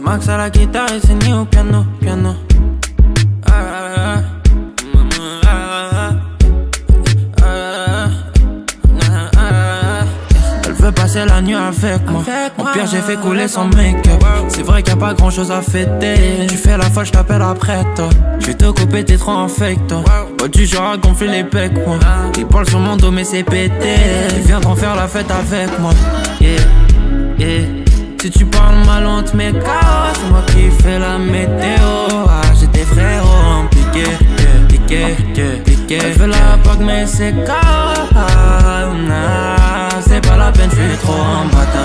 Max à la guitare et c'est ni au piano, piano. Elle veut passer la nuit avec moi. En pire j'ai fait couler son make-up. C'est vrai qu'il y a pas grand chose à fêter. Tu fais la folle, je t'appelle après toi. Je vais te couper, t'es trop en fake toi. Oh tu genre à gonfler les pecs moi. Ils parlent sur mon dos mais c'est pété. Ils viendront faire la fête avec moi. Yeah, yeah. Si tu parles mal on te met KO. C'est moi qui fais la météo. Ah j'ai des frérots impliqués. Elle fait la bague mais c'est KO. C'est pas la peine, j'suis trop un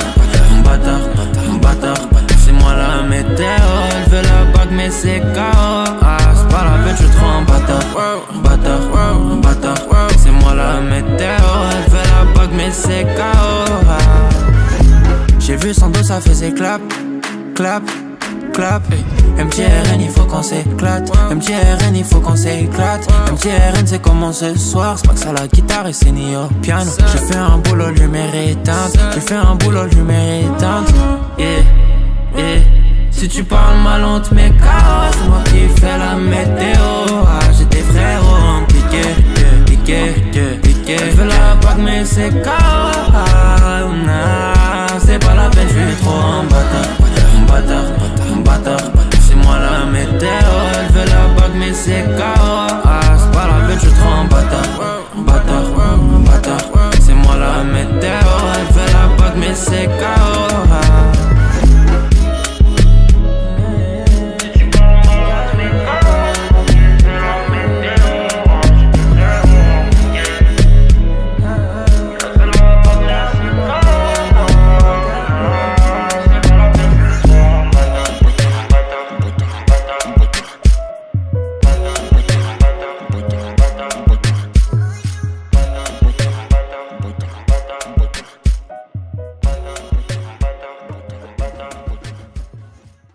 bâtard. C'est moi la météo. Elle veut la bague mais c'est KO. C'est pas la peine, j'suis trop un bâtard. C'est moi la météo. Elle veut la bague mais c'est KO. J'ai vu son dos, ça faisait clap. MTRN, il faut qu'on s'éclate. MTRN, il faut qu'on s'éclate. MTRN, c'est comment ce soir. C'est pas que ça la guitare et c'est ni au piano. J'ai fait un boulot, lumière éteinte. Yeah. Si tu parles mal, on te met KO. C'est moi qui fais la météo. J'ai des frérots impliqués. Elle veut la bague, mais c'est KO.